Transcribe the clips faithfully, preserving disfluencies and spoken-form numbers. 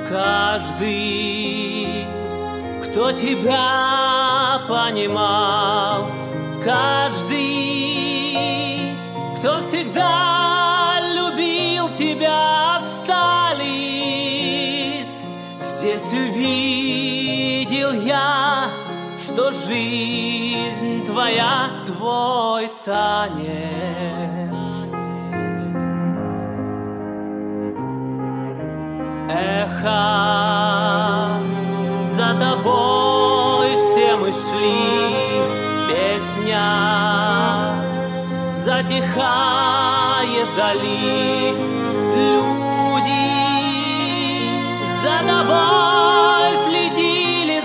Каждый, кто тебя понимал, каждый, кто всегда любил тебя, остались. Здесь увидел я, что жизнь твоя, твой танец. Эхо, за тобой все мы шли, песня затихает вдали. Люди за тобой следили,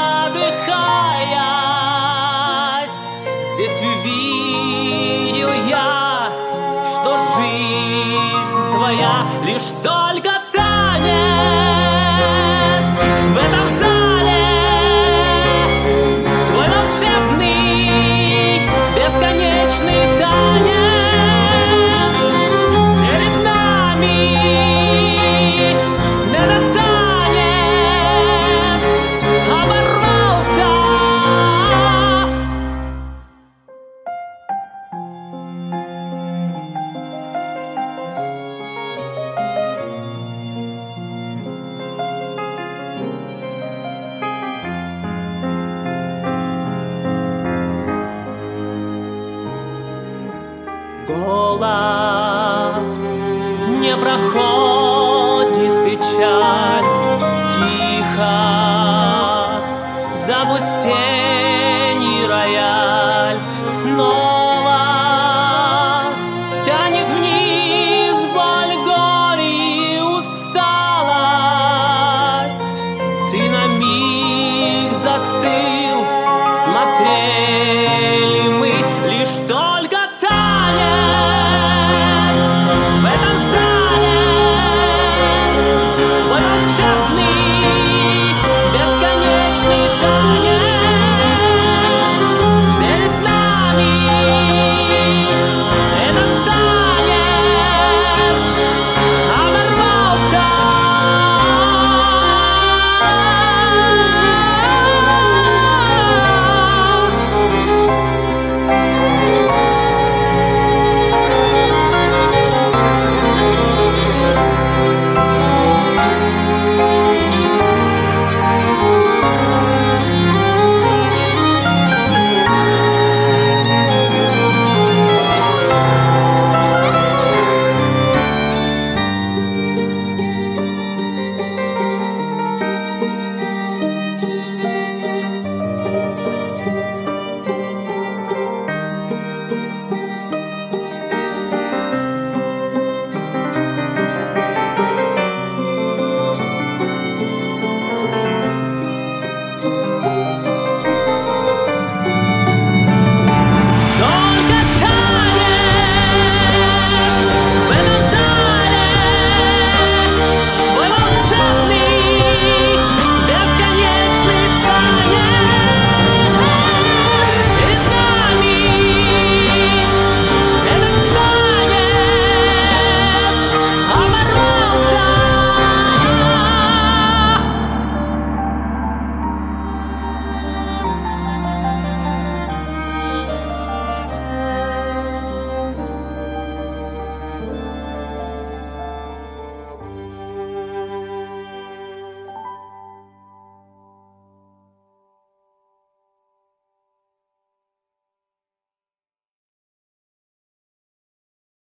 задыхаясь. Здесь увидел я, что жизнь твоя лишь только танец в этом зале, твой волшебный бесконечный танец перед нами. Этот танец оборвался. Голос не проходит